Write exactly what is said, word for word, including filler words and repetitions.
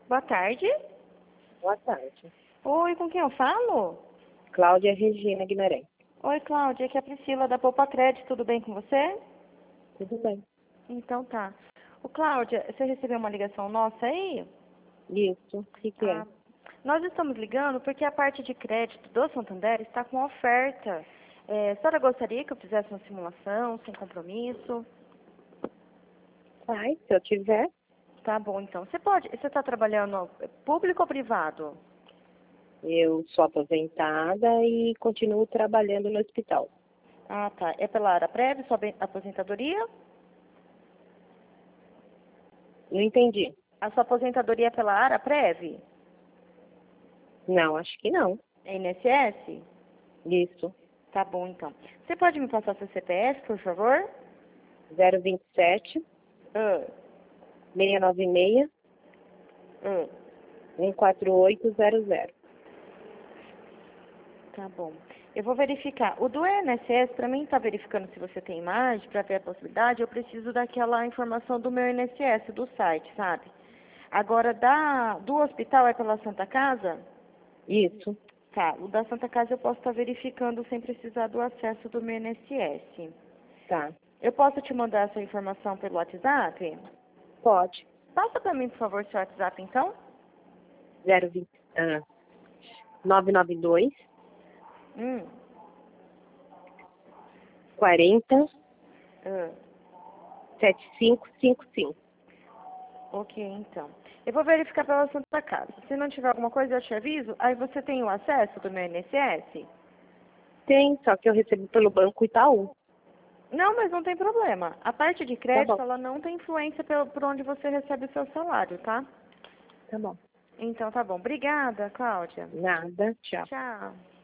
Boa tarde. Boa tarde. Oi, com quem eu falo? Cláudia Regina Guimarães. Oi, Cláudia, aqui é a Priscila da Poupa Crédito, tudo bem com você? Tudo bem. Então tá. Ô, Cláudia, você recebeu uma ligação nossa aí? Isso. O que, que é? Ah, nós estamos ligando porque a parte de crédito do Santander está com oferta. É, a senhora gostaria que eu fizesse uma simulação, sem compromisso? Ai, se eu tiver, Tá bom, então. Você pode, você está trabalhando público ou privado? eu sou aposentada e continuo trabalhando no hospital. Ah, tá. É pela área prévia, sua bem- aposentadoria? Não entendi. A sua aposentadoria é pela área prévia? Não, acho que não. É I N S S? Isso. Tá bom, então. Você pode me passar seu C P F, por favor? zero vinte e sete, Ah, seiscentos e noventa e seis, ah. cento e quarenta e oito zero zero. Tá bom. Eu vou verificar. O do I N S S, para mim, tá verificando se você tem imagem, para ver a possibilidade, eu preciso daquela informação do meu I N S S, do site, sabe? Agora, da, do hospital é pela Santa Casa? Isso. Tá, o da Santa Casa eu posso estar verificando sem precisar do acesso do meu I N S S. Tá. Eu posso te mandar essa informação pelo WhatsApp? Pode. Passa para mim, por favor, seu WhatsApp, então. zero vinte, ah, nove nove dois, Hum. quarenta, Ah. setenta e cinco cinquenta e cinco. Ok, então. Eu vou verificar pela Santa Casa. Se não tiver alguma coisa, eu te aviso. Aí você tem o acesso do meu I N S S? Tem, só que eu recebo pelo Banco Itaú. Não, mas não tem problema. A parte de Tá crédito, bom. ela não tem influência pelo, por onde você recebe o seu salário, tá? Tá bom. Então tá bom. Obrigada, Cláudia. Nada. Tchau. Tchau.